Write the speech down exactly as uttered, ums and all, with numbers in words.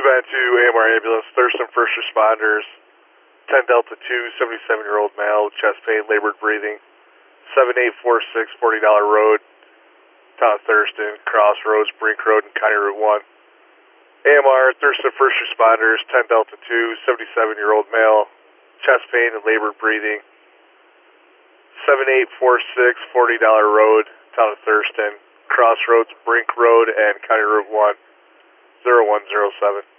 Van two, A M R ambulance, Thurston first responders, ten Delta two, seventy-seven-year-old male, chest pain, labored breathing, seven eight four six, forty dollar road, town of Thurston, Crossroads, Brink Road, and County Route one. A M R, Thurston first responders, ten Delta two, seventy-seven-year-old male, chest pain and labored breathing, seven eight four six, forty dollar road, town of Thurston, Crossroads, Brink Road, and County Route one, zero one zero seven.